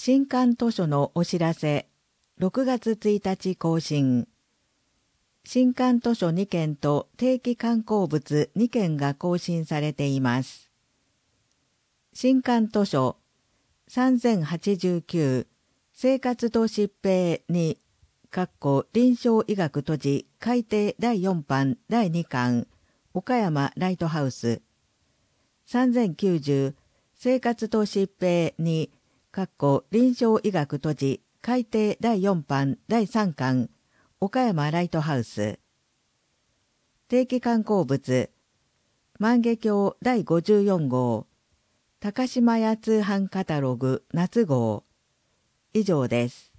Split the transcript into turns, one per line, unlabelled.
新刊図書のお知らせ、6月1日更新。新刊図書2件と定期刊行物2件が更新されています。新刊図書3089、生活と疾病に、臨床医学都市改訂第4版第2巻、岡山ライトハウス。3090、生活と疾病に、臨床医学都市改訂第4版第3巻、岡山ライトハウス。定期刊行物、万華鏡第54号、高島屋通販カタログ夏号。以上です。